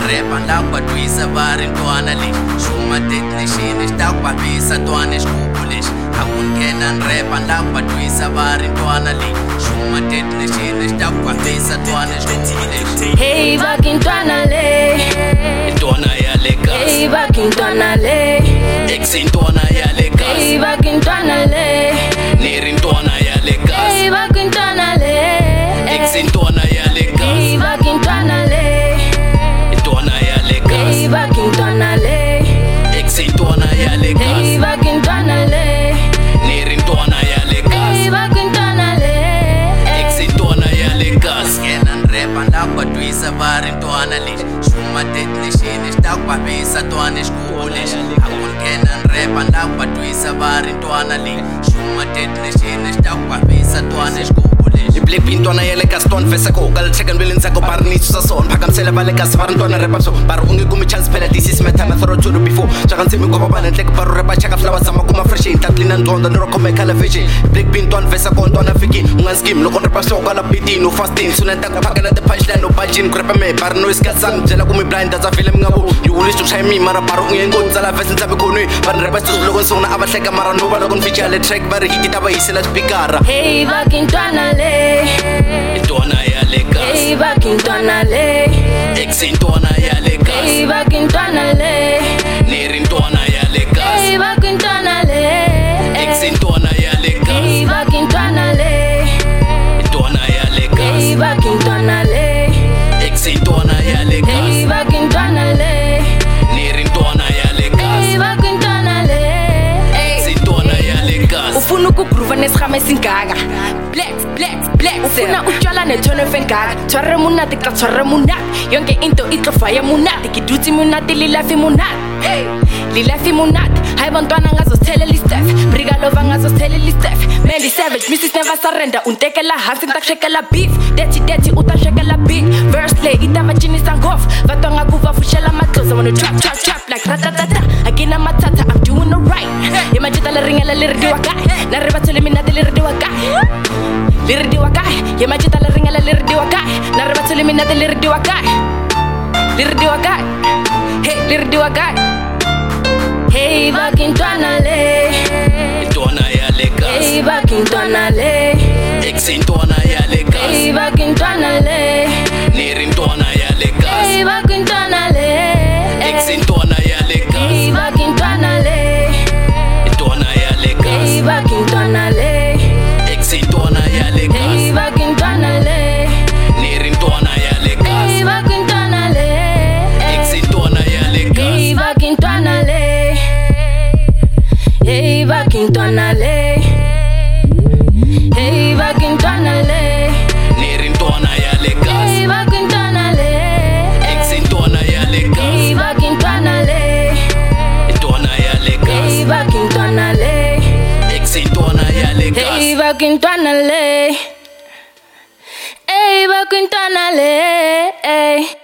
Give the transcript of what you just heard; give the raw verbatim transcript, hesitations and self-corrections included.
repa ndakwa twisa vari ntwana le shuma technician stakwa bisa twana skubule akunkena nrepa ndakwa twisa vari ntwana le shuma technician stakwa bisa twana skubule Hey bakintwana le ntwana ya leka Hey bakintwana le ex ntwana ya leka Hey bakintwana le neri ntwana ya leka Hey bakintwana le ex ntwana ya leka Hey bakintwana le ntwana ya leka Hey bakintwana le ex ntwana ya leka Hey bakintwana le neri ntwana ya leka Hey bakintwana le ex ntwana ya leka skena nrepa ndakwa twisa vari ntwana le shuma technician stakwa bisa twana skubule akunkena nrepa ndakwa twisa vari ntwana le shuma technician stakwa bisa twana skubule Black bean twana yele Gaston vesa ko kal check and billions ko par ni sa son phakam sele vale gas var twana rap so par unge kumi chance phela this is my time throw to before chakan semi ko baba ntle ko par rap chaka flowers sama kuma fresh in tatlina ndondo ro come kala vision Black bean twana vesa ko twana fiki ungan scheme lo kon rap so kala biti no fasting sunenta ko phakana the punchline no budget grab me par no iskazam jela kumi blind as a film ngabo you will to try me mara par unge ngonzala vesa ntabe khoni par rap so lo kon sona abahleka mara no ba lo kon feature le track bar hit taba isela speaker Hey bakintwana le ntwana ya leka Hey bakintwana le ex ntwana ya leka Hey bakintwana le neri ntwana ya leka Hey bakintwana le ex ntwana ya leka Hey bakintwana le ntwana ya leka Hey bakintwana le ex ntwana ya leka Hey bakintwana le neri ntwana ya leka Hey bakintwana le ex ntwana ya leka ufuna ukugroova nesirhama esingaka black black black ufuna utshwala nethone fengaka tshware monate ka tshware monate yonke into e tlo faya monate ke dutse monate le lafi monate hey le lafi monate hayi bantwana ngazosithelela istef brigalova ngazosithelela istef Mandy Savage missus never surrender untekela hansi ntakushekela beef dirty dirty utashekela big verse play itamajinisa ngof vatwa ngakuva fushela matloza wanna trap trap trap like ratatata agina matata I'm doing alright yemajita le ringela le ridiwa kae na re bathole minate le ridiwa kae le ridiwa kae yemajita le ringela le ridiwa kae na re bathole minate le ridiwa kae le ridiwa kae hey le ridiwa kae hey bakintwana le ntwana ya leka hey bakintwana le ex ntwana ya leka hey bakintwana le neri ntwana ya leka hey bakintwana le ex ntwana ya leka hey bakintwana le ntwana ya leka hey bakintwana le ex ntwana ya leka hey bakintwana le neri ntwana ya leka hey bakintwana le ex ntwana ya leka hey bakintwana le hey bakintwana le hey bakintwana le neri ntwana ya leka hey bakintwana le ex ntwana ya leka hey bakintwana le ntwana ya leka hey bakintwana le ex ntwana ya leka hey bakintwana le hey bakintwana le hey